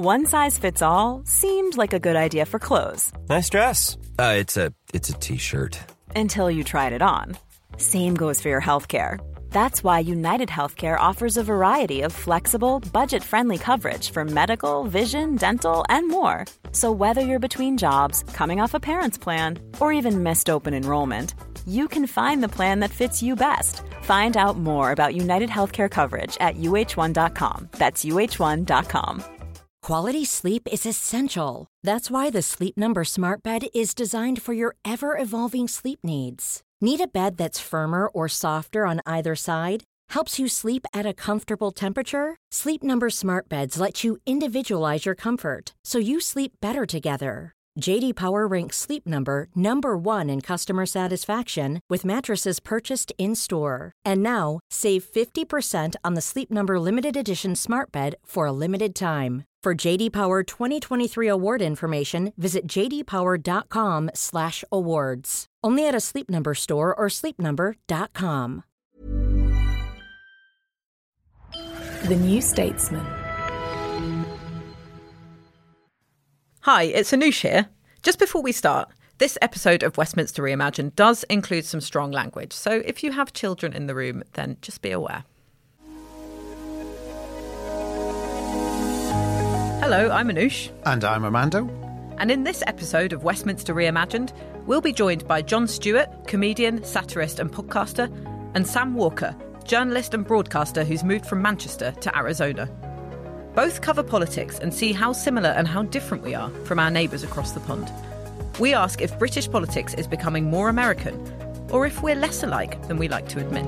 One size fits all seemed like a good idea for clothes. Nice dress. It's a t-shirt. Until you tried it on. Same goes for your healthcare. That's why United Healthcare offers a variety of flexible, budget-friendly coverage for medical, vision, dental, and more. So whether you're between jobs, coming off a parent's plan, or even missed open enrollment, you can find the plan that fits you best. Find out more about United Healthcare coverage at uh1.com. That's uh1.com. Quality sleep is essential. That's why the Sleep Number Smart Bed is designed for your ever-evolving sleep needs. Need a bed that's firmer or softer on either side? Helps you sleep at a comfortable temperature? Sleep Number Smart Beds let you individualize your comfort, so you sleep better together. J.D. Power ranks Sleep Number number 1 in customer satisfaction with mattresses purchased in-store. And now, save 50% on the Sleep Number Limited Edition Smart Bed for a limited time. For J.D. Power 2023 award information, visit jdpower.com/awards. Only at a Sleep Number store or sleepnumber.com. The New Statesman. Hi, it's Anoosh here. Just before we start, this episode of Westminster Reimagined does include some strong language, so if you have children in the room, then just be aware. Hello, I'm Anoosh. And I'm Armando. And in this episode of Westminster Reimagined, we'll be joined by Jon Stewart, comedian, satirist and podcaster, and Sam Walker, journalist and broadcaster who's moved from Manchester to Arizona. Both cover politics and see how similar and how different we are from our neighbours across the pond. We ask if British politics is becoming more American, or if we're less alike than we like to admit.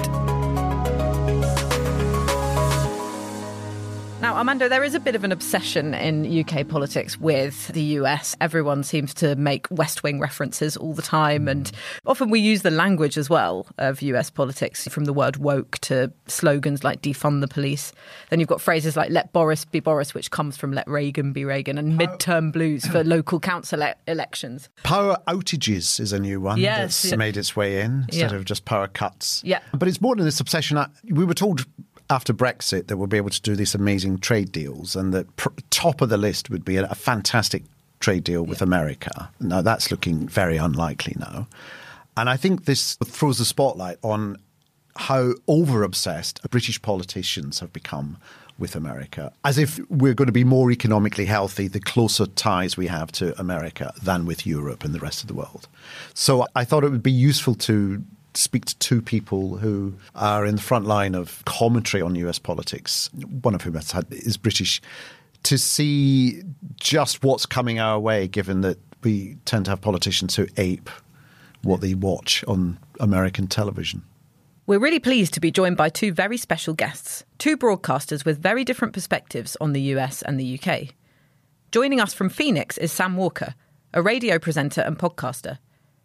Now, Armando, there is a bit of an obsession in UK politics with the US. Everyone seems to make West Wing references all the time, and often we use the language as well of US politics, from the word woke to slogans like defund the police. Then you've got phrases like let Boris be Boris, which comes from let Reagan be Reagan, and midterm blues for local council elections. Power outages is a new one that's made its way in instead of just power cuts. Yeah. But it's more than this obsession. We were told after Brexit that we'll be able to do these amazing trade deals, and the top of the list would be a fantastic trade deal with America. Now, that's looking very unlikely now. And I think this throws the spotlight on how over-obsessed British politicians have become with America, as if we're going to be more economically healthy the closer ties we have to America than with Europe and the rest of the world. So I thought it would be useful to speak to two people who are in the front line of commentary on US politics, one of whom is British, to see just what's coming our way, given that we tend to have politicians who ape what they watch on American television. We're really pleased to be joined by two very special guests, two broadcasters with very different perspectives on the US and the UK. Joining us from Phoenix is Sam Walker, a radio presenter and podcaster.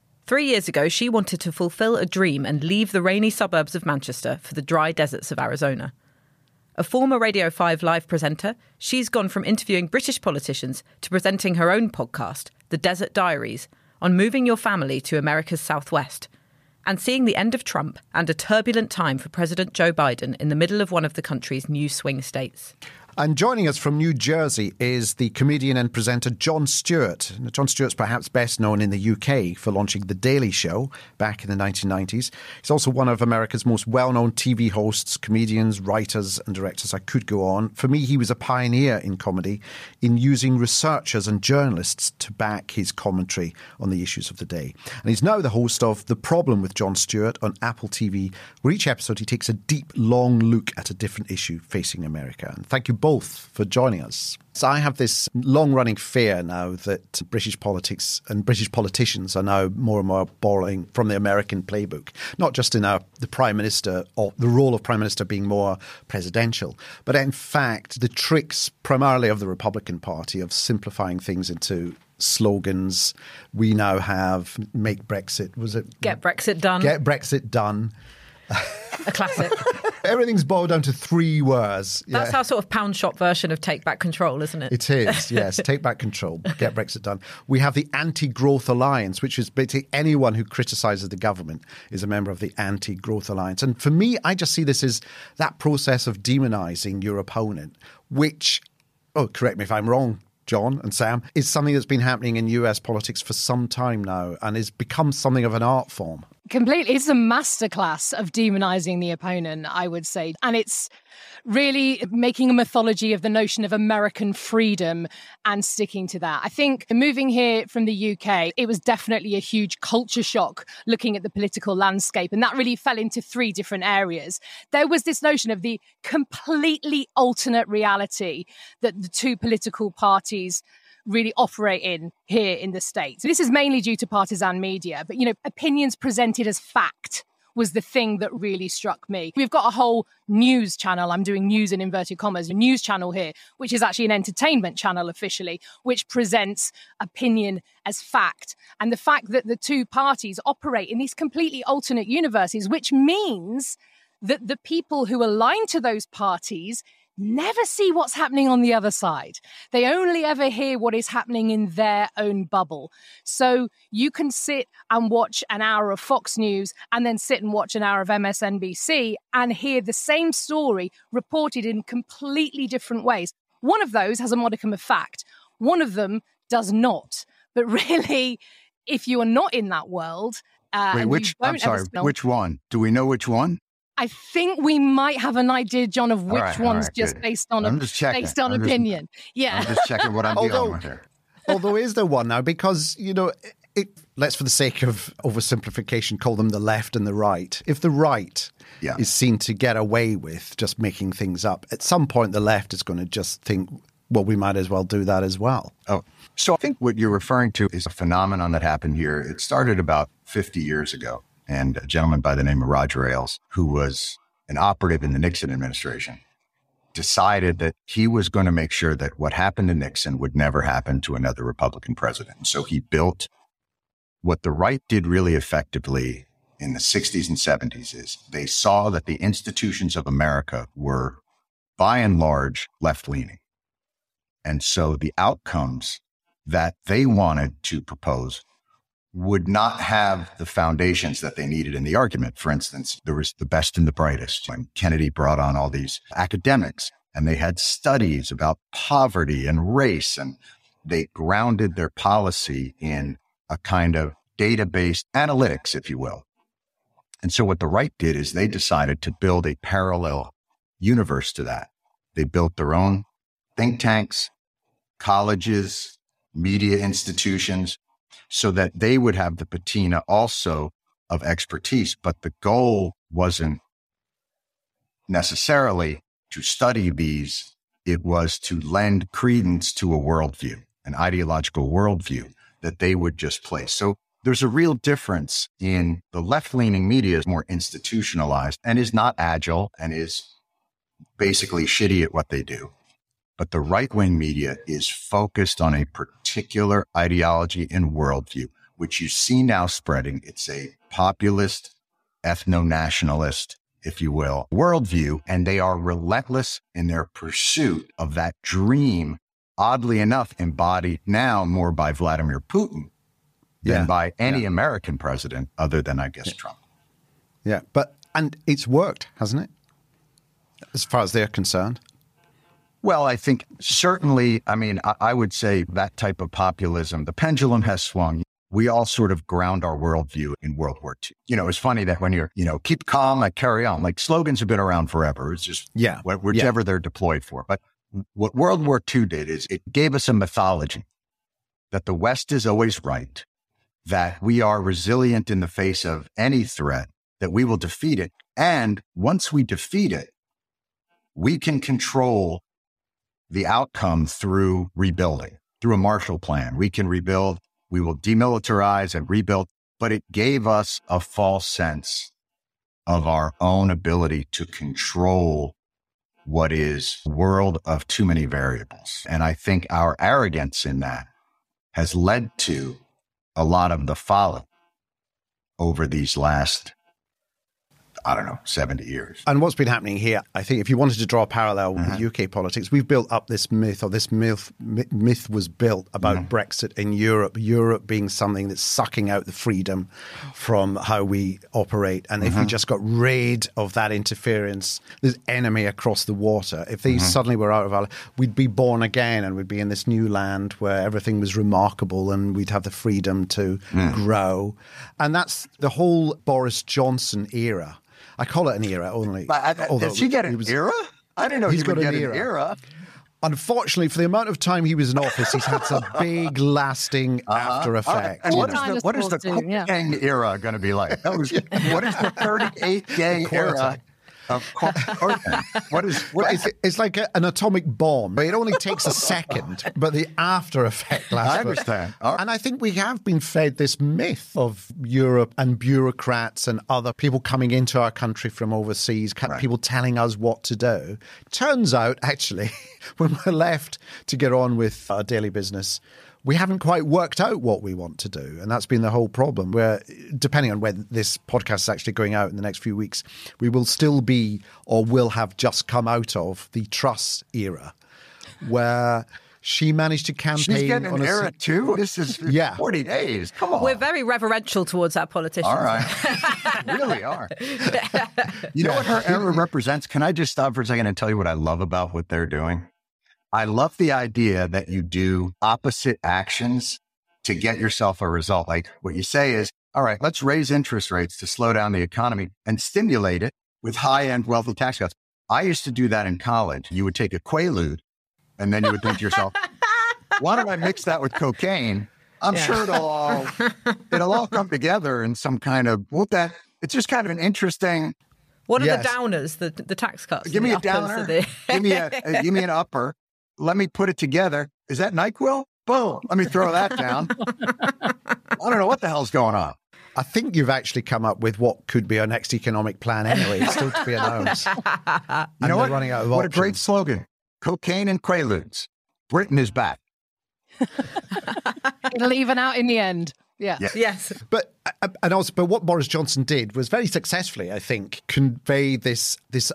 3 years ago, she wanted to fulfil a dream and leave the rainy suburbs of Manchester for the dry deserts of Arizona. A former Radio 5 live presenter, she's gone from interviewing British politicians to presenting her own podcast, The Desert Diaries, on moving your family to America's Southwest, and seeing the end of Trump and a turbulent time for President Joe Biden in the middle of one of the country's new swing states. And joining us from New Jersey is the comedian and presenter Jon Stewart. Now, Jon Stewart's perhaps best known in the UK for launching The Daily Show back in the 1990s. He's also one of America's most well-known TV hosts, comedians, writers and directors. I could go on. For me, he was a pioneer in comedy in using researchers and journalists to back his commentary on the issues of the day. And he's now the host of The Problem with Jon Stewart on Apple TV, where each episode he takes a deep, long look at a different issue facing America. And thank you both for joining us. So I have this long-running fear now that British politics and British politicians are now more and more borrowing from the American playbook, not just in the Prime Minister or the role of Prime Minister being more presidential, but in fact the tricks primarily of the Republican Party of simplifying things into slogans. We now have make Brexit, was it? Get Brexit done. Get Brexit done. A classic. Everything's boiled down to 3 words. That's our sort of pound shop version of Take Back Control, isn't it? It is, yes. Take back control. Get Brexit done. We have the Anti-Growth Alliance, which is basically anyone who criticises the government is a member of the Anti-Growth Alliance. And for me, I just see this as that process of demonising your opponent, which correct me if I'm wrong, John and Sam, is something that's been happening in US politics for some time now and has become something of an art form. Completely. It's a masterclass of demonizing the opponent, I would say. And it's really making a mythology of the notion of American freedom and sticking to that. I think moving here from the UK, it was definitely a huge culture shock looking at the political landscape. And that really fell into three different areas. There was this notion of the completely alternate reality that the two political parties really operate in here in the States. This is mainly due to partisan media, but, opinions presented as fact was the thing that really struck me. We've got a whole news channel. I'm doing news in inverted commas, a news channel here, which is actually an entertainment channel officially, which presents opinion as fact. And the fact that the two parties operate in these completely alternate universes, which means that the people who align to those parties never see what's happening on the other side. They only ever hear what is happening in their own bubble. So you can sit and watch an hour of Fox News and then sit and watch an hour of MSNBC and hear the same story reported in completely different ways. One of those has a modicum of fact. One of them does not. But really, if you are not in that world... which one? Do we know which one? I think we might have an idea, John, of which one's just good. based on opinion. Yeah. I'm just checking what I'm dealing with here. Although is there one now? Because, let's, for the sake of oversimplification, call them the left and the right. If the right is seen to get away with just making things up, at some point the left is going to just think, well, we might as well do that as well. Oh, so I think what you're referring to is a phenomenon that happened here. It started about 50 years ago. And a gentleman by the name of Roger Ailes, who was an operative in the Nixon administration, decided that he was going to make sure that what happened to Nixon would never happen to another Republican president. So he built what the right did really effectively in the 60s and 70s is they saw that the institutions of America were, by and large, left-leaning. And so the outcomes that they wanted to propose would not have the foundations that they needed in the argument. For instance, there was the best and the brightest when Kennedy brought on all these academics and they had studies about poverty and race, and they grounded their policy in a kind of data-based analytics, if you will. And so what the right did is they decided to build a parallel universe to that. They built their own think tanks, colleges, media institutions, so that they would have the patina also of expertise. But the goal wasn't necessarily to study these. It was to lend credence to a worldview, an ideological worldview that they would just place. So there's a real difference in the left-leaning media is more institutionalized and is not agile and is basically shitty at what they do. But the right-wing media is focused on a particular ideology and worldview, which you see now spreading. It's a populist, ethno-nationalist, if you will, worldview, and they are relentless in their pursuit of that dream, oddly enough, embodied now more by Vladimir Putin than by any American president other than, I guess, Trump. Yeah, and it's worked, hasn't it? As far as they're concerned. Well, I think certainly, I would say that type of populism, the pendulum has swung. We all sort of ground our worldview in World War II. It's funny that when you're, keep calm and carry on, like slogans have been around forever. It's just whichever they're deployed for. But what World War II did is it gave us a mythology that the West is always right, that we are resilient in the face of any threat, that we will defeat it. And once we defeat it, we can control the outcome through rebuilding, through a Marshall Plan. We can rebuild, we will demilitarize and rebuild, but it gave us a false sense of our own ability to control what is a world of too many variables. And I think our arrogance in that has led to a lot of the folly over these last I don't know, 70 years. And what's been happening here, I think if you wanted to draw a parallel with UK politics, we've built up this myth, or this myth was built about Brexit in Europe being something that's sucking out the freedom from how we operate. And if we just got rid of that interference, this enemy across the water, if these suddenly were out of our, we'd be born again and we'd be in this new land where everything was remarkable and we'd have the freedom to grow. And that's the whole Boris Johnson era. I call it an era only. Did she get an era? I didn't know he's got an era. Unfortunately, for the amount of time he was in office, he's had some big, lasting after effects. And what is the cocaine era going to be like? What is the 38 gang era? It's like an atomic bomb. It only takes a second, but the after effect lasts. I understand. And I think we have been fed this myth of Europe and bureaucrats and other people coming into our country from overseas, people telling us what to do. Turns out, actually, when we're left to get on with our daily business, we haven't quite worked out what we want to do. And that's been the whole problem, where depending on when this podcast is actually going out in the next few weeks, we will still be or will have just come out of the Truss era, where she managed to campaign. She's getting an era too? This is 40 days. Come on. We're very reverential towards our politicians. All right. Really are. You know what her era represents? Can I just stop for a second and tell you what I love about what they're doing? I love the idea that you do opposite actions to get yourself a result. Like what you say is, all right, let's raise interest rates to slow down the economy and stimulate it with high-end wealthy tax cuts. I used to do that in college. You would take a Quaalude and then you would think to yourself, why don't I mix that with cocaine? I'm sure it'll all come together in some kind of, it's just kind of an interesting. What are the downers, the tax cuts? Give me a downer. Give me an upper. Let me put it together. Is that NyQuil? Boom. Let me throw that down. I don't know what the hell's going on. I think you've actually come up with what could be our next economic plan anyway. It's still to be announced. You know what? Running out of what a great slogan. Cocaine and Quaaludes. Britain is back. It'll even out in the end. Yeah. Yes. But what Boris Johnson did was very successfully, I think, convey this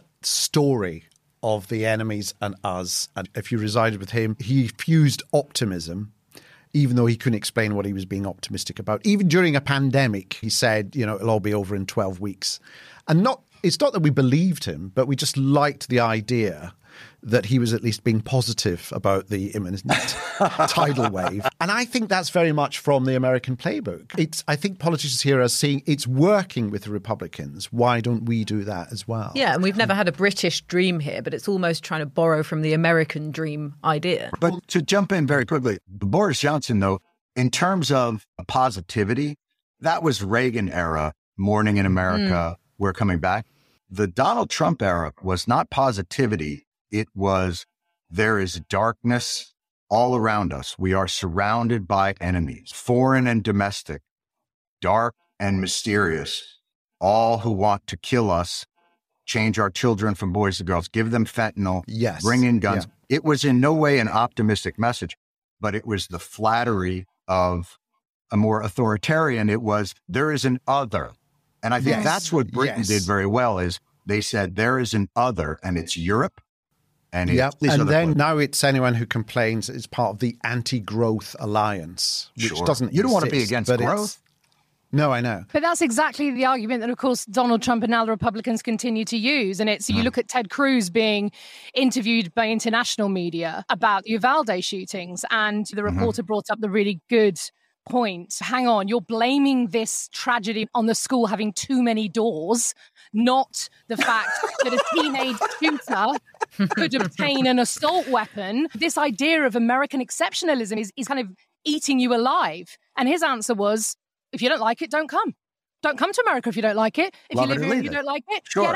story of the enemies and us. And if you resided with him, he fused optimism, even though he couldn't explain what he was being optimistic about. Even during a pandemic, he said, it'll all be over in 12 weeks. And it's not that we believed him, but we just liked the idea that he was at least being positive about the imminent tidal wave. And I think that's very much from the American playbook. I think politicians here are seeing it's working with the Republicans. Why don't we do that as well? Yeah, and we've never had a British dream here, but it's almost trying to borrow from the American dream idea. But to jump in very quickly, Boris Johnson, though, in terms of positivity, that was Reagan era, Morning in America, We're Coming Back. The Donald Trump era was not positivity. It was, there is darkness all around us. We are surrounded by enemies, foreign and domestic, dark and mysterious, all who want to kill us, change our children from boys to girls, give them fentanyl, bring in guns. Yeah. It was in no way an optimistic message, but it was the flattery of a more authoritarian. It was, there is an other. And I think that's what Britain did very well, is they said there is an other, and it's Europe. And now it's anyone who complains is part of the anti-growth alliance, which doesn't. You don't want to be against growth. No, I know. But that's exactly the argument that, of course, Donald Trump and now the Republicans continue to use. And it's, you look at Ted Cruz being interviewed by international media about the Uvalde shootings, and the reporter brought up the really good point. Hang on, you're blaming this tragedy on the school having too many doors, not the fact that a teenage shooter could obtain an assault weapon. This idea of American exceptionalism is kind of eating you alive. And his answer was, if you don't like it, don't come. Don't come to America if you don't like it. If you live here and you don't like it, get out.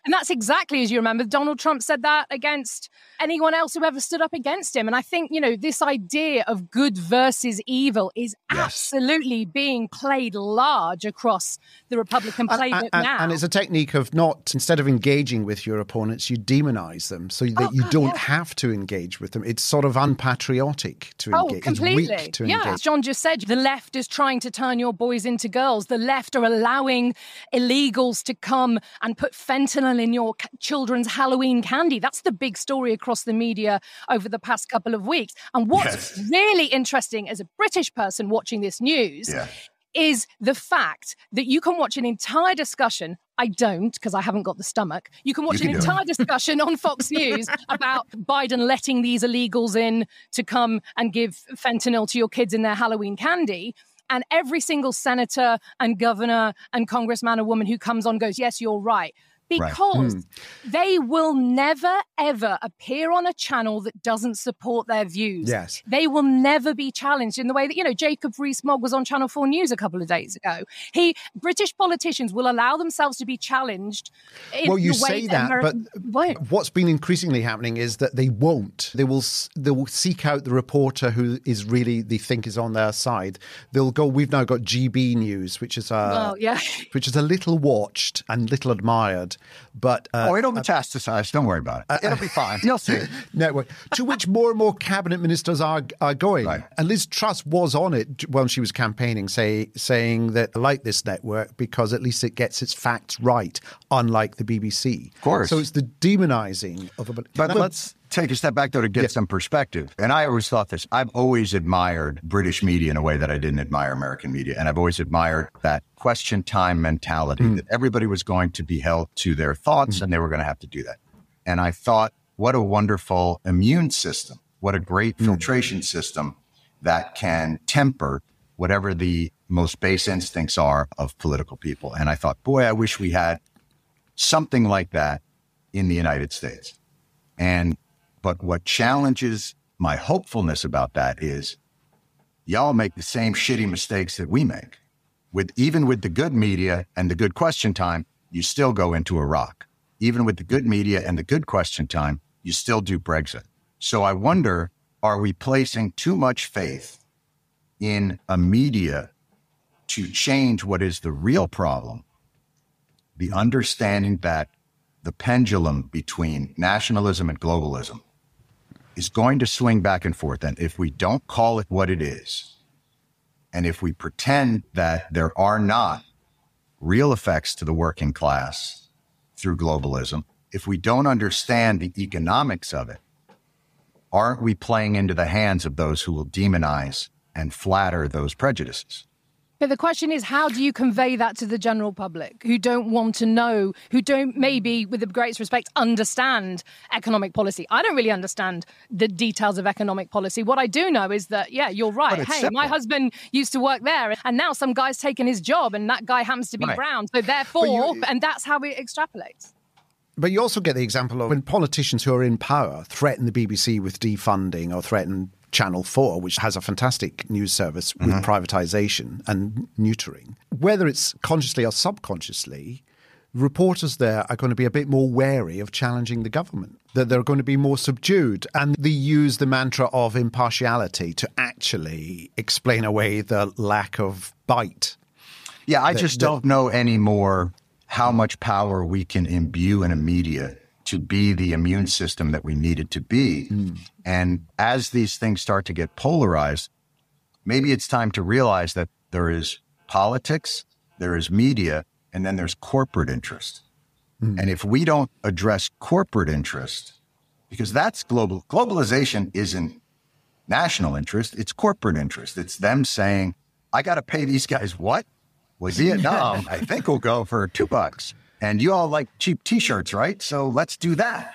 And that's exactly, as you remember, Donald Trump said that against anyone else who ever stood up against him. And I think, this idea of good versus evil is absolutely being played large across the Republican playbook now. And it's a technique of not, instead of engaging with your opponents, you demonize them so that you don't have to engage with them. It's sort of unpatriotic to engage. Completely. It's weak to engage. As John just said, the left is trying to turn your boys into girls. The left are allowing illegals to come and put fentanyl in your children's Halloween candy. That's the big story across the media over the past couple of weeks. And what's really interesting as a British person watching this news is the fact that you can watch an entire discussion. I don't, because I haven't got the stomach. You can watch an entire discussion on Fox News about Biden letting these illegals in to come and give fentanyl to your kids in their Halloween candy. And every single senator and governor and congressman or woman who comes on goes, yes, you're right. Because they will never, ever appear on a channel that doesn't support their views. Yes. They will never be challenged in the way that, Jacob Rees-Mogg was on Channel 4 News a couple of days ago. British politicians will allow themselves to be challenged in you the way say that, but what's been increasingly happening is that they won't. They will seek out the reporter who is really, they think is on their side. They'll go, we've now got GB News, which is a little watched and little admired. But it'll metastasize. Don't worry about it. It'll be fine. You'll see. Network to which more and more cabinet ministers are going. Right. And Liz Truss was on it when she was campaigning, saying that I like this network because at least it gets its facts right, unlike the BBC. Of course. So it's the demonizing of a. But let's take a step back, though, to get some perspective. And I always thought this. I've always admired British media in a way that I didn't admire American media. And I've always admired that question time mentality, that everybody was going to be held to their thoughts and they were going to have to do that. And I thought, what a wonderful immune system. What a great filtration system that can temper whatever the most base instincts are of political people. And I thought, boy, I wish we had something like that in the United States. But what challenges my hopefulness about that is y'all make the same shitty mistakes that we make. Even with the good media and the good question time, you still go into Iraq. Even with the good media and the good question time, you still do Brexit. So I wonder, are we placing too much faith in a media to change what is the real problem? The understanding that the pendulum between nationalism and globalism is going to swing back and forth. And if we don't call it what it is, and if we pretend that there are not real effects to the working class through globalism, if we don't understand the economics of it, aren't we playing into the hands of those who will demonize and flatter those prejudices? But the question is, how do you convey that to the general public who don't want to know, who don't maybe, with the greatest respect, understand economic policy? I don't really understand the details of economic policy. What I do know is that, you're right. Hey, simple. My husband used to work there and now some guy's taken his job and that guy happens to be brown. So therefore, and that's how it extrapolates. But you also get the example of when politicians who are in power threaten the BBC with defunding or threaten Channel 4, which has a fantastic news service with privatisation and neutering. Whether it's consciously or subconsciously, reporters there are going to be a bit more wary of challenging the government, that they're going to be more subdued. And they use the mantra of impartiality to actually explain away the lack of bite. Yeah, I just don't know anymore how much power we can imbue in a media to be the immune system that we needed to be. And as these things start to get polarized, maybe it's time to realize that there is politics, there is media, and then there's corporate interest. And if we don't address corporate interest, because that's globalization isn't national interest, it's corporate interest. It's them saying, I got to pay these guys what? Well, Vietnam, I think will go for $2. And you all like cheap T-shirts, right? So let's do that.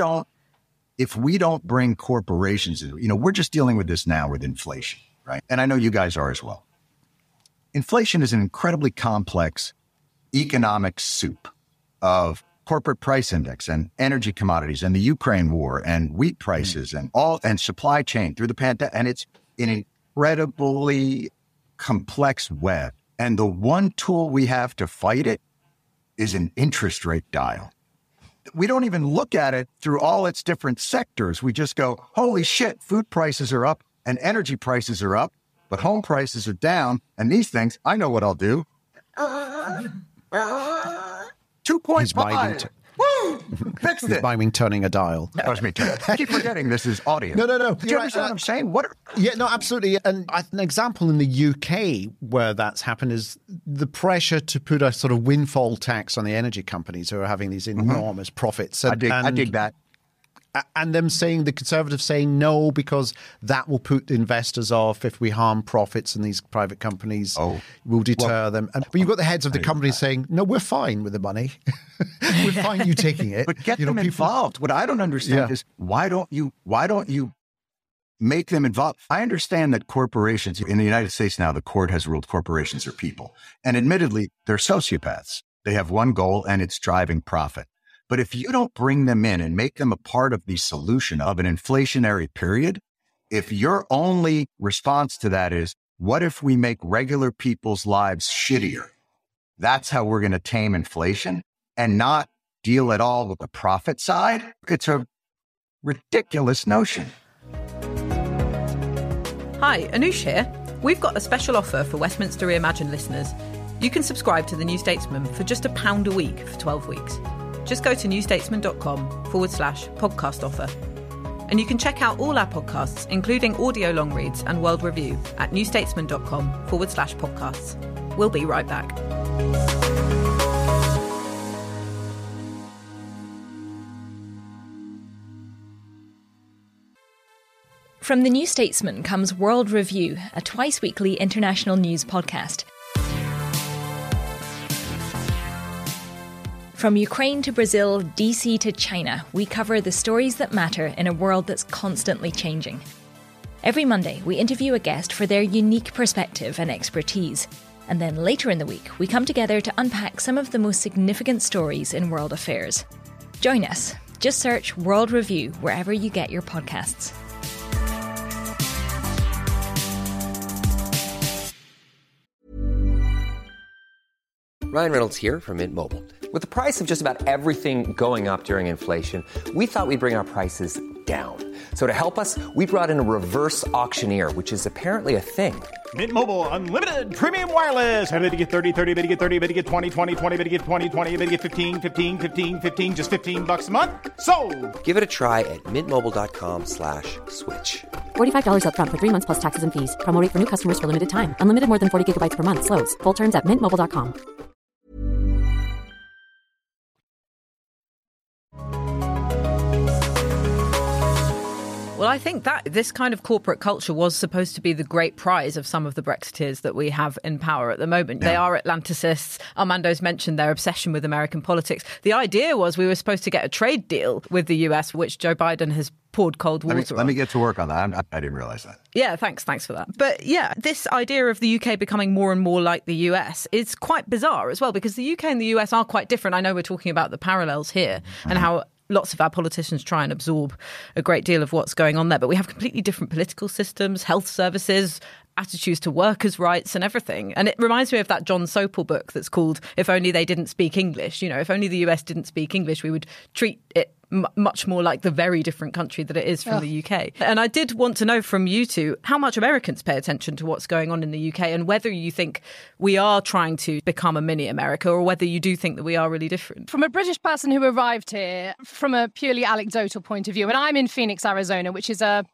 If we don't bring corporations in, we're just dealing with this now with inflation, right? And I know you guys are as well. Inflation is an incredibly complex economic soup of corporate price index and energy commodities and the Ukraine war and wheat prices and supply chain through the pandemic. And it's an incredibly complex web. And the one tool we have to fight it is an interest rate dial. we don't even look at it through all its different sectors. We just go, holy shit, food prices are up and energy prices are up, but home prices are down. And these things, I know what I'll do. 2.5. Woo! Fixed it. He's miming turning a dial. That was me too. I keep forgetting this is audio. No. Do you understand what I'm saying? Yeah, no, absolutely. And an example in the UK where that's happened is the pressure to put a sort of windfall tax on the energy companies who are having these enormous profits. I dig that. And them saying, the Conservatives saying no, because that will put investors off if we harm profits in these private companies. Will deter them. But you've got the heads of the companies saying, no, we're fine with the money. We're fine you taking it. But get them involved. What I don't understand is why don't you make them involved? I understand that corporations in the United States now, the court has ruled corporations are people. And admittedly, they're sociopaths. They have one goal and it's driving profit. But if you don't bring them in and make them a part of the solution of an inflationary period, if your only response to that is, what if we make regular people's lives shittier? That's how we're going to tame inflation and not deal at all with the profit side. It's a ridiculous notion. Hi, Anoush here. We've got a special offer for Westminster Reimagined listeners. You can subscribe to The New Statesman for just £1 a week for 12 weeks. Just go to newstatesman.com/podcast offer. And you can check out all our podcasts, including audio long reads and World Review, at newstatesman.com/podcasts. We'll be right back. From The New Statesman comes World Review, a twice-weekly international news podcast. From Ukraine to Brazil, DC to China, we cover the stories that matter in a world that's constantly changing. Every Monday, we interview a guest for their unique perspective and expertise. And then later in the week, we come together to unpack some of the most significant stories in world affairs. Join us. Just search World Review wherever you get your podcasts. Ryan Reynolds here from Mint Mobile. With the price of just about everything going up during inflation, we thought we'd bring our prices down. So to help us, we brought in a reverse auctioneer, which is apparently a thing. Mint Mobile Unlimited Premium Wireless. How to get 30, 30, bit to get 30, bit to get 20, 20, 20, bit to get 20, 20, bit to get 15, 15, 15, 15, just $15 a month? Sold! Give it a try at mintmobile.com/switch. $45 up front for 3 months plus taxes and fees. Promo rate for new customers for limited time. Unlimited more than 40 gigabytes per month. Slows full terms at mintmobile.com. Well, I think that this kind of corporate culture was supposed to be the great prize of some of the Brexiteers that we have in power at the moment. Yeah. They are Atlanticists. Armando's mentioned their obsession with American politics. The idea was we were supposed to get a trade deal with the US, which Joe Biden has poured cold water on. Let me get to work on that. I didn't realize that. Yeah, thanks for that. But yeah, this idea of the UK becoming more and more like the US is quite bizarre as well, because the UK and the US are quite different. I know we're talking about the parallels here and how lots of our politicians try and absorb a great deal of what's going on there. But we have completely different political systems, health services, attitudes to workers' rights and everything. And it reminds me of that John Sopel book that's called If Only They Didn't Speak English. You know, if only the US didn't speak English, we would treat it much more like the very different country that it is from the UK. And I did want to know from you two how much Americans pay attention to what's going on in the UK and whether you think we are trying to become a mini America or whether you do think that we are really different. From a British person who arrived here from a purely anecdotal point of view, and I'm in Phoenix, Arizona, which is a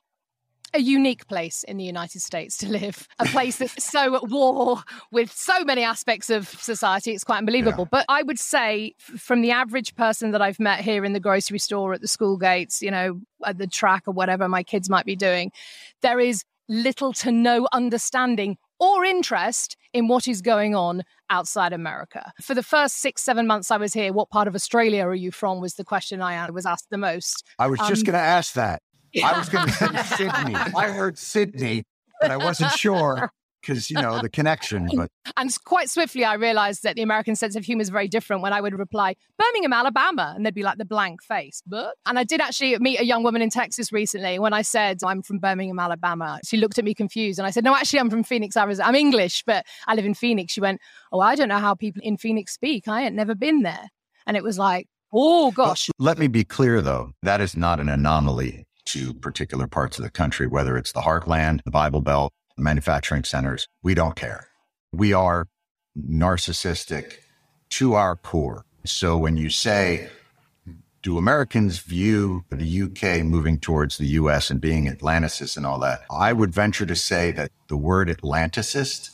unique place in the United States to live, a place that's so at war with so many aspects of society. It's quite unbelievable. Yeah. But I would say from the average person that I've met here in the grocery store, at the school gates, you know, at the track or whatever my kids might be doing, there is little to no understanding or interest in what is going on outside America. For the first 6-7 months I was here, what part of Australia are you from was the question I was asked the most. I was just going to ask that. I was going to say Sydney. I heard Sydney, but I wasn't sure because, you know, the connection. But And quite swiftly, I realized that the American sense of humor is very different when I would reply, Birmingham, Alabama, and they'd be like the blank face. But And I did actually meet a young woman in Texas recently. When I said, I'm from Birmingham, Alabama, she looked at me confused. And I said, no, actually, I'm from Phoenix, Arizona. I'm English, but I live in Phoenix. She went, oh, I don't know how people in Phoenix speak. I ain't never been there. And it was like, Oh, gosh. Let me be clear, though. That is not an anomaly to particular parts of the country, whether it's the heartland, the Bible Belt, the manufacturing centers. We don't care. We are narcissistic to our core. So when you say, do Americans view the UK moving towards the US and being Atlanticist and all that? I would venture to say that the word Atlanticist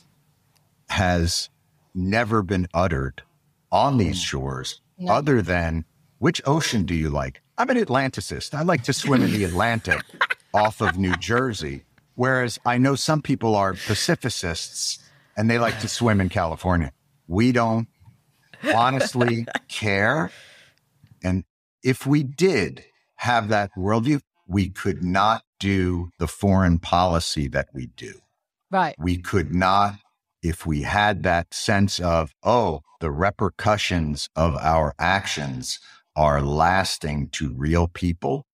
has never been uttered on these shores other than, which ocean do you like? I'm an Atlanticist. I like to swim in the Atlantic off of New Jersey. Whereas I know some people are Pacificists and they like to swim in California. We don't honestly care. And if we did have that worldview, we could not do the foreign policy that we do. Right. We could not, if we had that sense of, the repercussions of our actions are lasting to real people,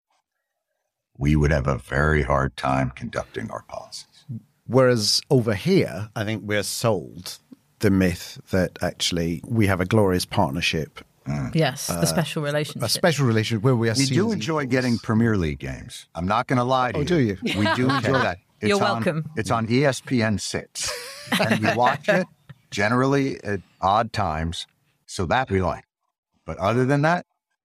we would have a very hard time conducting our policies. Whereas over here, I think we're sold the myth that actually we have a glorious partnership. Yes, the special relationship. A special relationship where we are. We do enjoy getting Premier League games. I'm not going to lie to you. Oh, do you? We do enjoy that. You're welcome. It's on ESPN 6. And we watch it generally at odd times. So that we like. But other than that,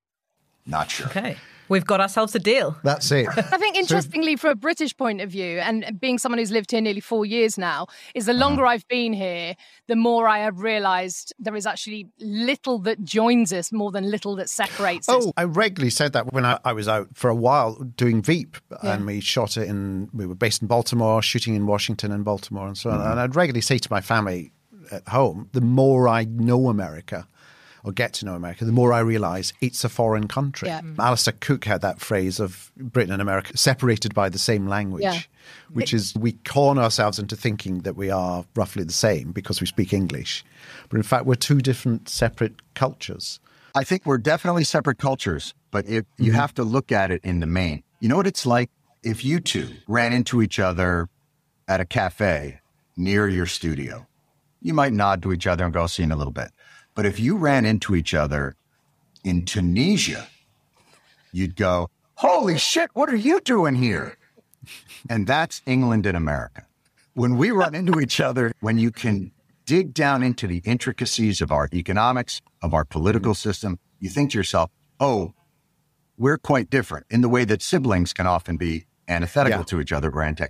not sure. Okay. We've got ourselves a deal. That's it. I think, interestingly, from a British point of view, and being someone who's lived here nearly 4 years now, is the longer I've been here, the more I have realised there is actually little that joins us more than little that separates us. I regularly said that when I was out for a while doing Veep, and we shot it we were based in Baltimore, shooting in Washington and Baltimore and so on. And I'd regularly say to my family at home, the more I know America, or get to know America, the more I realise it's a foreign country. Yeah. Alistair Cooke had that phrase of Britain and America separated by the same language, which is we con ourselves into thinking that we are roughly the same because we speak English. But in fact, we're two different separate cultures. I think we're definitely separate cultures, but if you have to look at it in the main. You know what it's like if you two ran into each other at a cafe near your studio? You might nod to each other and go, "I'll see you in a little bit." But if you ran into each other in Tunisia, you'd go, "Holy shit, what are you doing here?" And that's England and America. When we run into each other, when you can dig down into the intricacies of our economics, of our political system, you think to yourself, we're quite different in the way that siblings can often be antithetical to each other.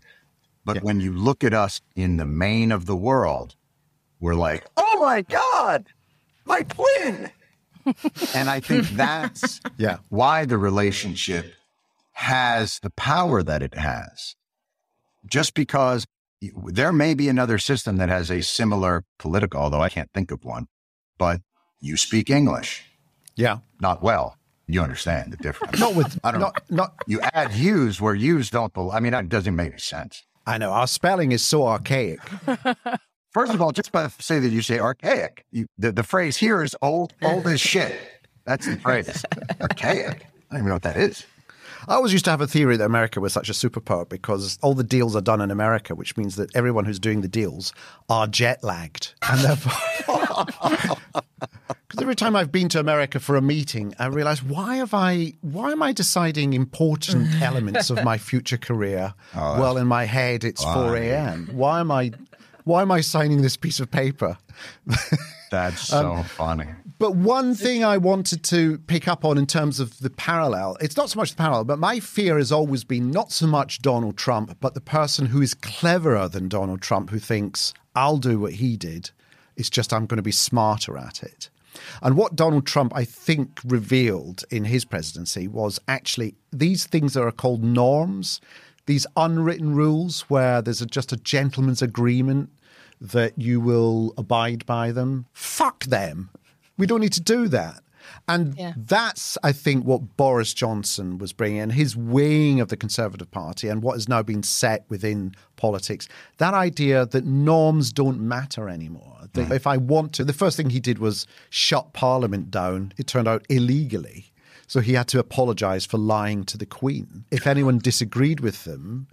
But when you look at us in the main of the world, we're like, "Oh my God, my twin." And I think that's why the relationship has the power that it has. Just because there may be another system that has a similar political, although I can't think of one, but you speak English. Yeah. Not well. You understand the difference. Not with, I don't know. You add U's where U's don't, it doesn't make sense. I know. Our spelling is so archaic. First of all, just by say that you say archaic, the phrase here is old as shit. That's the phrase. Archaic. I don't even know what that is. I always used to have a theory that America was such a superpower because all the deals are done in America, which means that everyone who's doing the deals are jet lagged. And therefore, because every time I've been to America for a meeting, I realize why am I deciding important elements of my future career? Well, in my head, it's 4 a.m. Why am I signing this piece of paper? That's so funny. But one thing I wanted to pick up on in terms of the parallel, it's not so much the parallel, but my fear has always been not so much Donald Trump, but the person who is cleverer than Donald Trump, who thinks, I'll do what he did. It's just I'm going to be smarter at it. And what Donald Trump, I think, revealed in his presidency was actually these things that are called norms, these unwritten rules where there's just a gentleman's agreement that you will abide by them. Fuck them. We don't need to do that. And that's, I think, what Boris Johnson was bringing in, his wing of the Conservative Party and what has now been set within politics. That idea that norms don't matter anymore. That if I want to, the first thing he did was shut Parliament down. It turned out illegally. So he had to apologise for lying to the Queen. If anyone disagreed with them,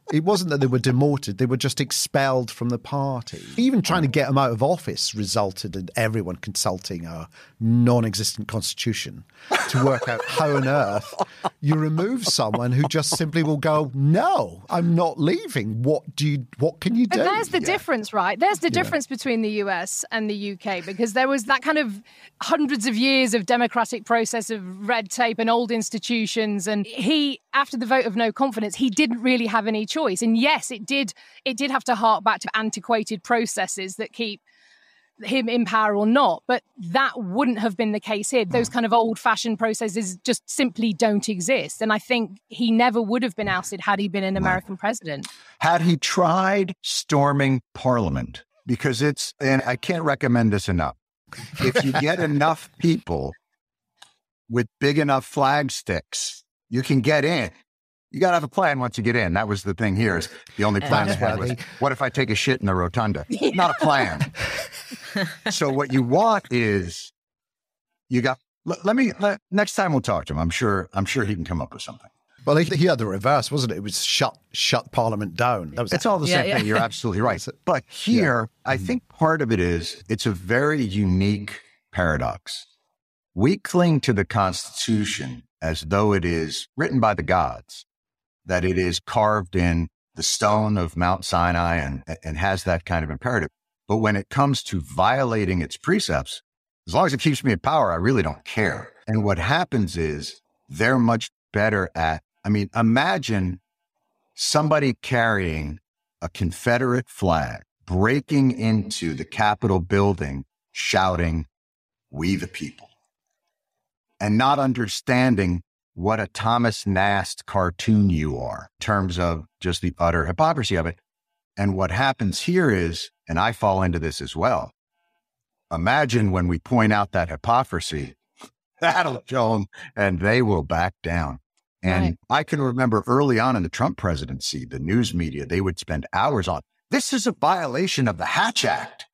It wasn't that they were demoted, they were just expelled from the party. Even trying to get them out of office resulted in everyone consulting a non-existent constitution to work out how on earth you remove someone who just simply will go, no, I'm not leaving. What can you do? But there's the difference, right? There's the difference between the US and the UK, because there was that kind of hundreds of years of democratic process of red tape and old institutions. And he, after the vote of no confidence, he didn't really have any choice. And yes, it did have to hark back to antiquated processes that keep him in power or not. But that wouldn't have been the case here. Those kind of old-fashioned processes just simply don't exist. And I think he never would have been ousted had he been an American president. Had he tried storming Parliament, because and I can't recommend this enough, if you get enough people with big enough flag sticks, you can get in. You got to have a plan once you get in. That was the thing here. Is the only plan was, what if I take a shit in the rotunda? Not a plan. So what you want is next time we'll talk to him. I'm sure he can come up with something. Well, he had the reverse, wasn't it? It was shut Parliament down. It's all the same thing. You're absolutely right. But here, I think part of it is it's a very unique paradox. We cling to the Constitution as though it is written by the gods, that it is carved in the stone of Mount Sinai and has that kind of imperative. But when it comes to violating its precepts, as long as it keeps me in power, I really don't care. And what happens is they're much better at, imagine somebody carrying a Confederate flag, breaking into the Capitol building, shouting, "We the people," and not understanding what a Thomas Nast cartoon you are in terms of just the utter hypocrisy of it. And what happens here is, and I fall into this as well, imagine when we point out that hypocrisy, that'll show them and they will back down. And I can remember early on in the Trump presidency, the news media, they would spend hours on, this is a violation of the Hatch Act.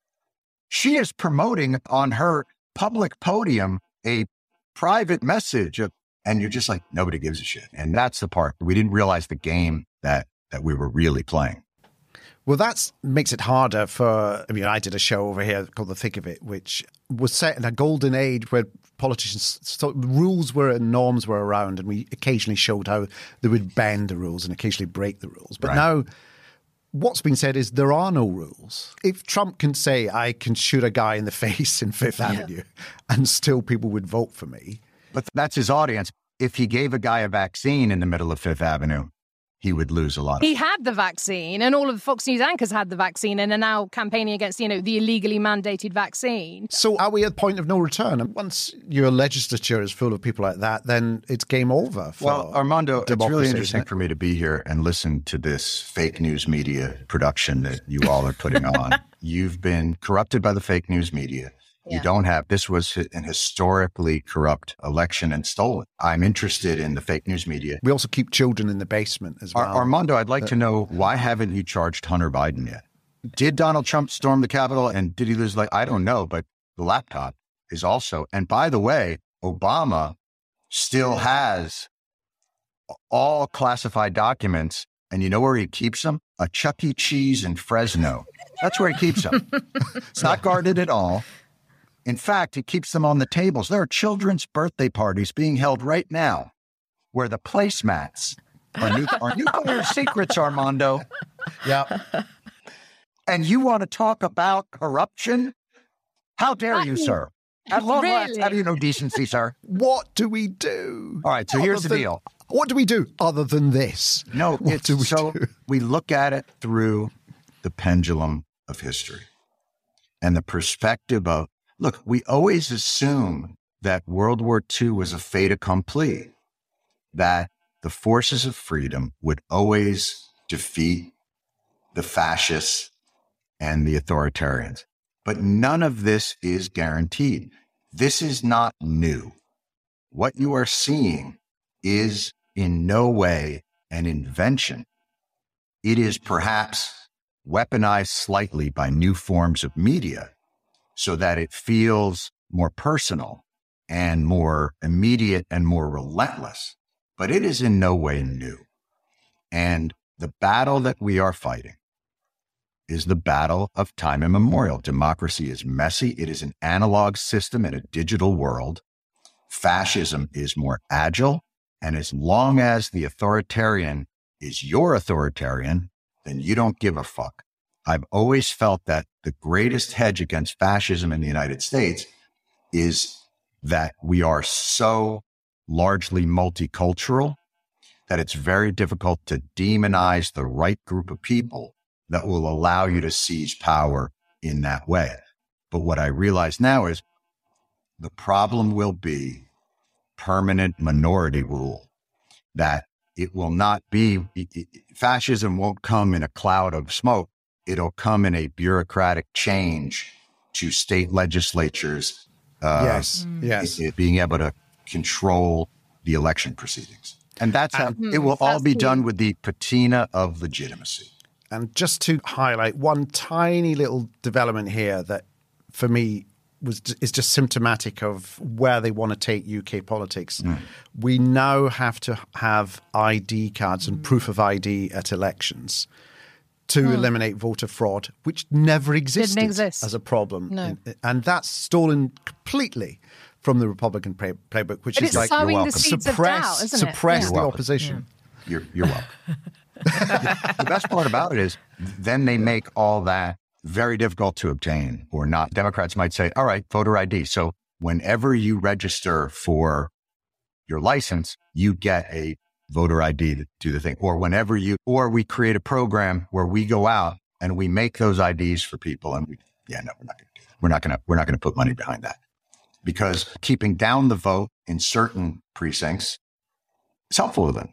She is promoting on her public podium a private message and you're just like, nobody gives a shit. And that's the part. We didn't realize the game that we were really playing. Well, that makes it harder for, I did a show over here called The Thick of It, which was set in a golden age where politicians thought rules were and norms were around, and we occasionally showed how they would bend the rules and occasionally break the rules. But now what's been said is there are no rules. If Trump can say, I can shoot a guy in the face in Fifth Avenue and still people would vote for me. But that's his audience. If he gave a guy a vaccine in the middle of Fifth Avenue, he would lose a lot. He had the vaccine, and all of the Fox News anchors had the vaccine and are now campaigning against, the illegally mandated vaccine. So are we at the point of no return? And once your legislature is full of people like that, then it's game over. Well, Armando, it's really interesting for me to be here and listen to this fake news media production that you all are putting on. You've been corrupted by the fake news media. You don't have, this was an historically corrupt election and stolen. I'm interested in the fake news media. We also keep children in the basement as well. Armando, I'd like to know, why haven't you charged Hunter Biden yet? Did Donald Trump storm the Capitol and did he lose? I don't know, but the laptop is also, and by the way, Obama still has all classified documents. And you know where he keeps them? A Chuck E. Cheese in Fresno. That's where he keeps them. It's not guarded at all. In fact, he keeps them on the tables. There are children's birthday parties being held right now where the placemats are nuclear secrets, Armando. Yeah. And you want to talk about corruption? How dare you, sir? At long last, have you no decency, sir? What do we do? All right, so here's the deal. What do we do other than this? No, we look at it through the pendulum of history and the perspective of, look, we always assume that World War II was a fait accompli, that the forces of freedom would always defeat the fascists and the authoritarians. But none of this is guaranteed. This is not new. What you are seeing is in no way an invention. It is perhaps weaponized slightly by new forms of media, so that it feels more personal and more immediate and more relentless. But it is in no way new. And The battle that we are fighting is the battle of time immemorial. Democracy is messy. It is an analog system in a digital world. Fascism is more agile. And as long as the authoritarian is your authoritarian, then you don't give a fuck. I've always felt that the greatest hedge against fascism in the United States is that we are so largely multicultural that it's very difficult to demonize the right group of people that will allow you to seize power in that way. But what I realize now is the problem will be permanent minority rule, that it will not be, fascism won't come in a cloud of smoke. It'll come in a bureaucratic change to state legislatures. Yes. Being able to control the election proceedings. And that's how it will all be done with the patina of legitimacy. And just to highlight one tiny little development here that for me is just symptomatic of where they want to take UK politics. We now have to have ID cards and proof of ID at elections to eliminate voter fraud, which never existed as a problem. No. And that's stolen completely from the Republican playbook, which but is like suppress the opposition. You're welcome. The best part about it is then they make all that very difficult to obtain or not. Democrats might say, all right, voter ID. So whenever you register for your license, you get a voter ID to do the thing. Or whenever or we create a program where we go out and we make those IDs for people. And we're not going to do that. We're not going to put money behind that, because keeping down the vote in certain precincts is helpful to them.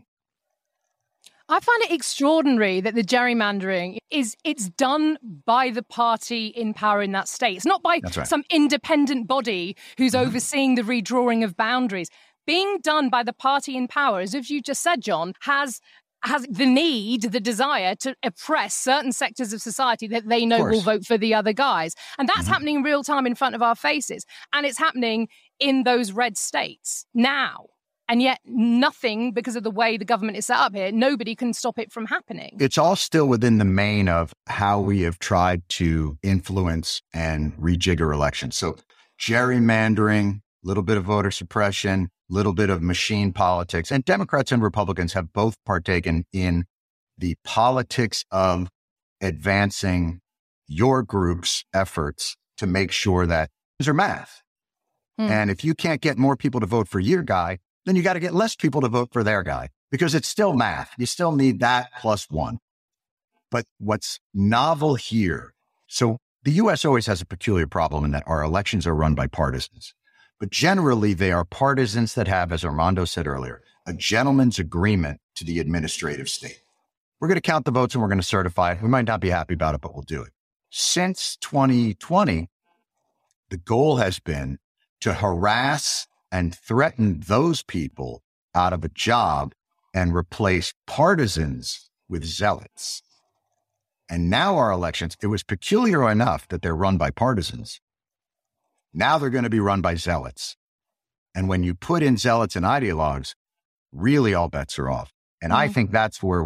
I find it extraordinary that the gerrymandering it's done by the party in power in that state. It's not by some independent body who's overseeing the redrawing of boundaries. Being done by the party in power, as if you just said, John, has the desire to oppress certain sectors of society that they know will vote for the other guys. And that's happening in real time in front of our faces. And it's happening in those red states now. And yet nothing, because of the way the government is set up here, nobody can stop it from happening. It's all still within the main of how we have tried to influence and rejigger elections. So gerrymandering, a little bit of voter suppression, a little bit of machine politics. And Democrats and Republicans have both partaken in the politics of advancing your group's efforts to make sure that these are math. And if you can't get more people to vote for your guy, then you got to get less people to vote for their guy, because it's still math. You still need that plus one. But what's novel here, so the U.S. always has a peculiar problem in that our elections are run by partisans. But generally, they are partisans that have, as Armando said earlier, a gentleman's agreement to the administrative state. We're going to count the votes and we're going to certify it. We might not be happy about it, but we'll do it. Since 2020, the goal has been to harass and threaten those people out of a job and replace partisans with zealots. And now our elections, it was peculiar enough that they're run by partisans. Now they're going to be run by zealots. And when you put in zealots and ideologues, really all bets are off. And I think that's where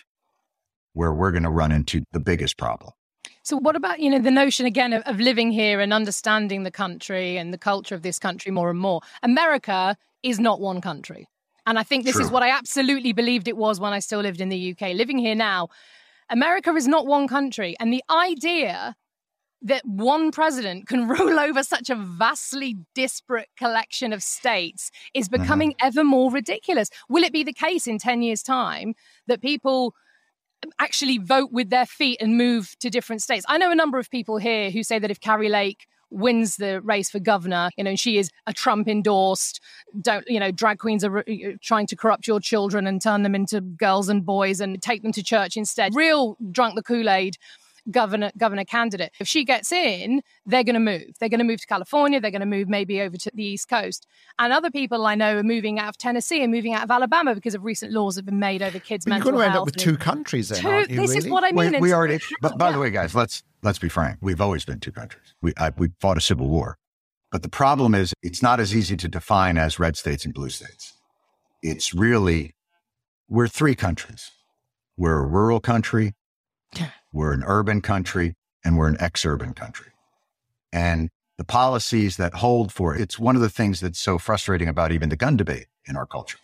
we're going to run into the biggest problem. So what about, the notion, again, of living here and understanding the country and the culture of this country more and more? America is not one country. And I think this is what I absolutely believed it was when I still lived in the UK. Living here now, America is not one country. And the idea that one president can rule over such a vastly disparate collection of states is becoming ever more ridiculous. Will it be the case in 10 years' time that people actually vote with their feet and move to different states? I know a number of people here who say that if Carrie Lake wins the race for governor, and she is a Trump endorsed, drag queens are trying to corrupt your children and turn them into girls and boys and take them to church instead. Real drunk the Kool-Aid governor candidate. If she gets in, they're going to move. They're going to move to California. They're going to move maybe over to the East Coast. And other people I know are moving out of Tennessee and moving out of Alabama because of recent laws that have been made over kids' mental health. You're going to end up with two countries then, aren't you, This is what I mean. We already, but by the way, guys, let's be frank. We've always been two countries. We fought a civil war. But the problem is it's not as easy to define as red states and blue states. It's really, we're three countries. We're a rural country, we're an urban country, and we're an ex-urban country. And the policies that hold for it's one of the things that's so frustrating about even the gun debate in our culture.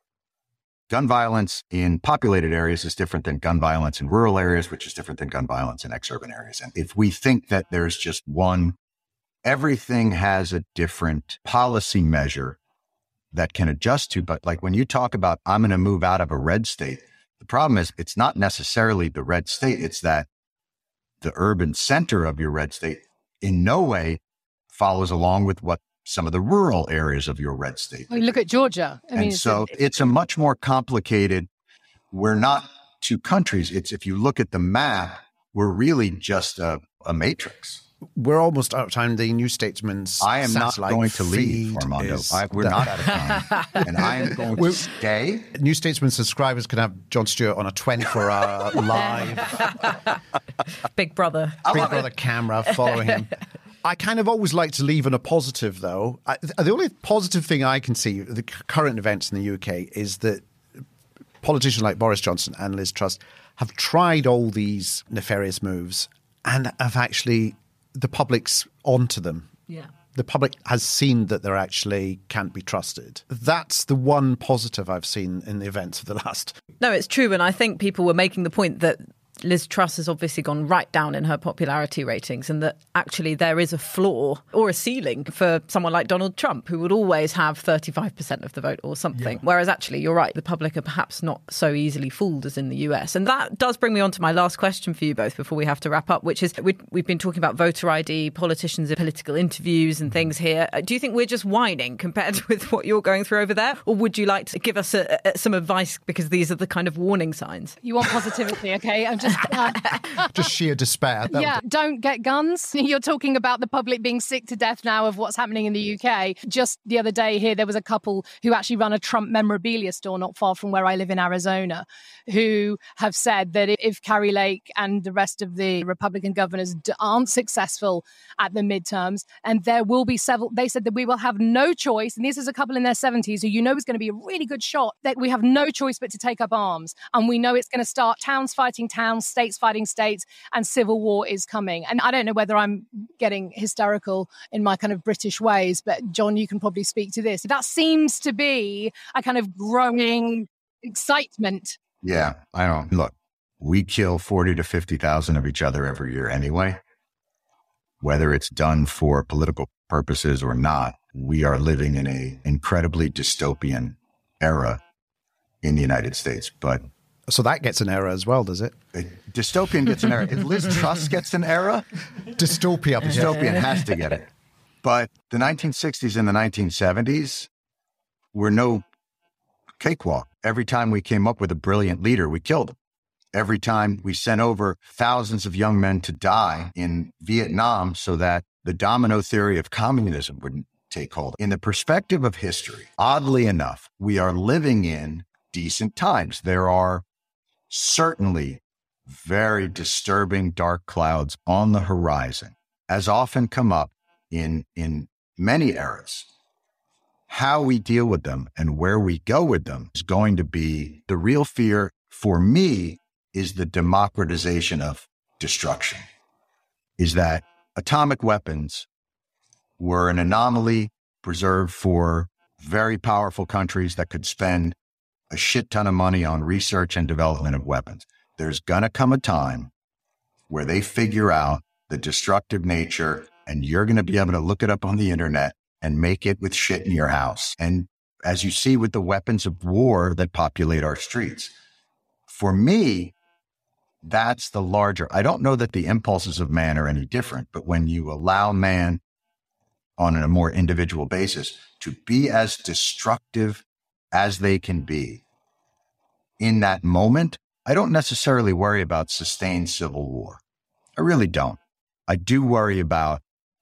Gun violence in populated areas is different than gun violence in rural areas, which is different than gun violence in ex-urban areas. And if we think that there's just one, everything has a different policy measure that can adjust to. But like when you talk about, I'm going to move out of a red state, the problem is it's not necessarily the red state. It's that the urban center of your red state in no way follows along with what some of the rural areas of your red state. Well, look at Georgia. It's a much more complicated, we're not two countries. It's if you look at the map, we're really just a matrix. We're almost out of time. The New Statesman's I am not going to leave, Armando. We're not out of time. And I am going to stay. New Statesman subscribers can have Jon Stewart on a 24-hour live Big Brother camera following him. I kind of always like to leave on a positive, though. The only positive thing I can see, the current events in the UK, is that politicians like Boris Johnson and Liz Truss have tried all these nefarious moves and have actually, the public's onto them. Yeah. The public has seen that they're actually can't be trusted. That's the one positive I've seen in the events of the last. No, it's true. And I think people were making the point that Liz Truss has obviously gone right down in her popularity ratings, and that actually there is a floor or a ceiling for someone like Donald Trump, who would always have 35% of the vote or something. Yeah. Whereas actually, you're right, the public are perhaps not so easily fooled as in the US. And that does bring me on to my last question for you both before we have to wrap up, which is we've been talking about voter ID, politicians in political interviews and things here. Do you think we're just whining compared with what you're going through over there? Or would you like to give us some advice, because these are the kind of warning signs? You want positivity, okay? I'm just sheer despair. Don't get guns. You're talking about the public being sick to death now of what's happening in the UK. Just the other day here, there was a couple who actually run a Trump memorabilia store not far from where I live in Arizona, who have said that if Kari Lake and the rest of the Republican governors aren't successful at the midterms, and there will be several, they said that we will have no choice, and this is a couple in their 70s who is going to be a really good shot, that we have no choice but to take up arms. And we know it's going to start towns fighting towns, states fighting states, and civil war is coming. And I don't know whether I'm getting hysterical in my kind of British ways, but John, you can probably speak to this. That seems to be a kind of growing excitement. Yeah, I don't. Look, we kill 40 to 50,000 of each other every year anyway. Whether it's done for political purposes or not, we are living in an incredibly dystopian era in the United States. But so that gets an era as well, does it? Dystopian gets an era. If Liz Truss gets an era, Dystopian has to get it. But the 1960s and the 1970s were no cakewalk. Every time we came up with a brilliant leader, we killed him. Every time we sent over thousands of young men to die in Vietnam so that the domino theory of communism wouldn't take hold. In the perspective of history, oddly enough, we are living in decent times. There are certainly very disturbing dark clouds on the horizon, as often come up in many eras. How we deal with them and where we go with them is going to be the real fear for me, is the democratization of destruction. Is that atomic weapons were an anomaly preserved for very powerful countries that could spend a shit ton of money on research and development of weapons. There's going to come a time where they figure out the destructive nature, and you're going to be able to look it up on the internet and make it with shit in your house. And as you see with the weapons of war that populate our streets, for me, that's the larger. I don't know that the impulses of man are any different, but when you allow man on a more individual basis to be as destructive as they can be in that moment, I don't necessarily worry about sustained civil war. I really don't. I do worry about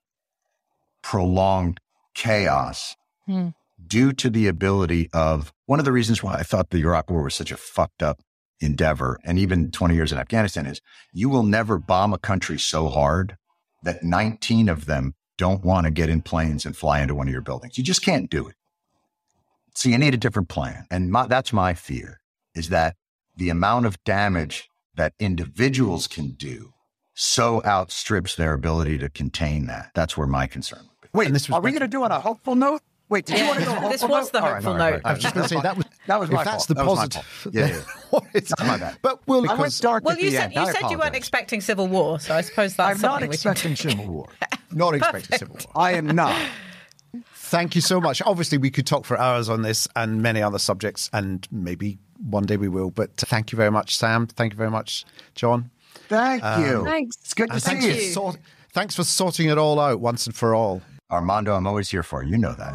prolonged chaos due to the ability of, one of the reasons why I thought the Iraq War was such a fucked up endeavor, and even 20 years in Afghanistan, is you will never bomb a country so hard that 19 of them don't want to get in planes and fly into one of your buildings. You just can't do it. So you need a different plan. And that's my fear, is that the amount of damage that individuals can do so outstrips their ability to contain that. That's where my concern would be. Wait, are we going to do on a hopeful note? Wait, did you want to go hopeful This was the hopeful note. I was just going to say that was my if that's fault. the positive. That's my bad. But I went dark Well, at you the said end. you I said you weren't apologize. expecting civil war, so I suppose that's I'm not something we can expecting do. civil war. Not expecting civil war. I am not. Thank you so much. Obviously, we could talk for hours on this and many other subjects, and maybe one day we will. But thank you very much, Sam. Thank you very much, John. Thank you. Thanks. It's good to see you. Thanks for sorting it all out once and for all. Armando, I'm always here for you. You know that.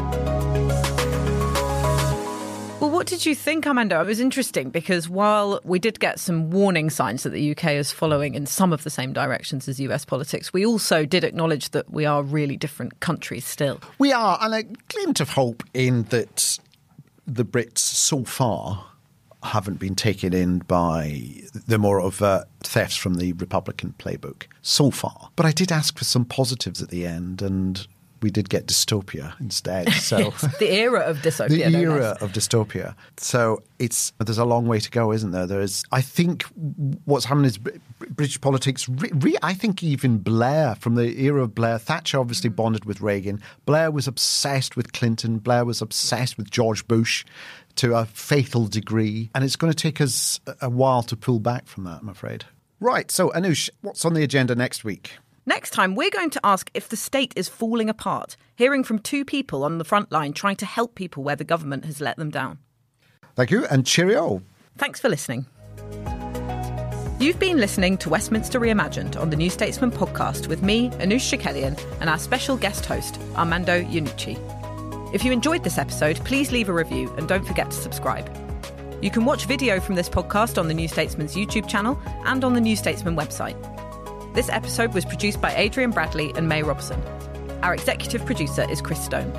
Well, what did you think, Armando? It was interesting because while we did get some warning signs that the UK is following in some of the same directions as US politics, we also did acknowledge that we are really different countries still. We are, and a glint of hope in that the Brits so far haven't been taken in by the more overt thefts from the Republican playbook so far. But I did ask for some positives at the end, and we did get dystopia instead. So the era of dystopia. The era of dystopia. So there's a long way to go, isn't there? I think what's happened is British politics, I think even Blair, from the era of Blair, Thatcher obviously bonded with Reagan. Blair was obsessed with Clinton. Blair was obsessed with George Bush to a fatal degree. And it's going to take us a while to pull back from that, I'm afraid. Right. So, Anoush, what's on the agenda next week? Next time, we're going to ask if the state is falling apart, hearing from two people on the front line trying to help people where the government has let them down. Thank you, and cheerio. Thanks for listening. You've been listening to Westminster Reimagined on the New Statesman podcast with me, Anoush Shakelian, and our special guest host, Armando Iannucci. If you enjoyed this episode, please leave a review and don't forget to subscribe. You can watch video from this podcast on the New Statesman's YouTube channel and on the New Statesman website. This episode was produced by Adrian Bradley and May Robson. Our executive producer is Chris Stone.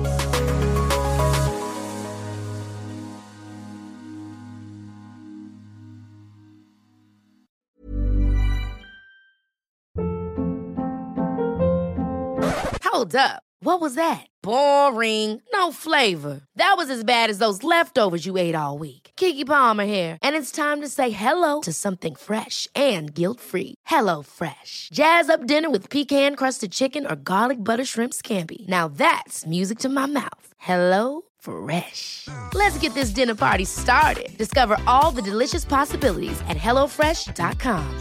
Hold up. What was that? Boring. No flavor. That was as bad as those leftovers you ate all week. Keke Palmer here, and it's time to say hello to something fresh and guilt-free. Hello Fresh. Jazz up dinner with pecan-crusted chicken or garlic butter shrimp scampi. Now that's music to my mouth. Hello Fresh. Let's get this dinner party started. Discover all the delicious possibilities at HelloFresh.com.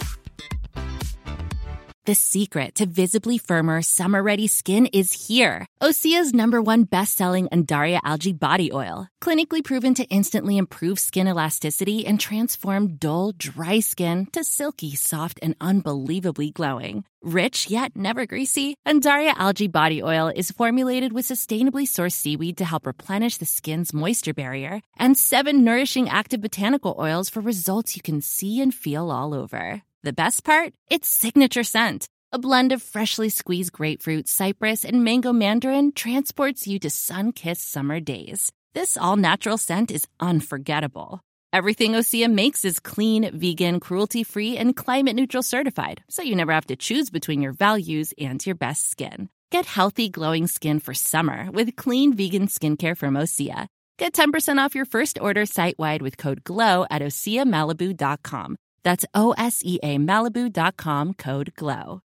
The secret to visibly firmer, summer-ready skin is here. Osea's #1 best-selling Undaria Algae Body Oil. Clinically proven to instantly improve skin elasticity and transform dull, dry skin to silky, soft, and unbelievably glowing. Rich yet never greasy, Undaria Algae Body Oil is formulated with sustainably sourced seaweed to help replenish the skin's moisture barrier and 7 nourishing active botanical oils for results you can see and feel all over. The best part? Its signature scent. A blend of freshly squeezed grapefruit, cypress, and mango mandarin transports you to sun-kissed summer days. This all-natural scent is unforgettable. Everything Osea makes is clean, vegan, cruelty-free, and climate-neutral certified, so you never have to choose between your values and your best skin. Get healthy, glowing skin for summer with clean, vegan skincare from Osea. Get 10% off your first order site-wide with code GLOW at OseaMalibu.com. That's OSEAMalibu.com, code GLOW.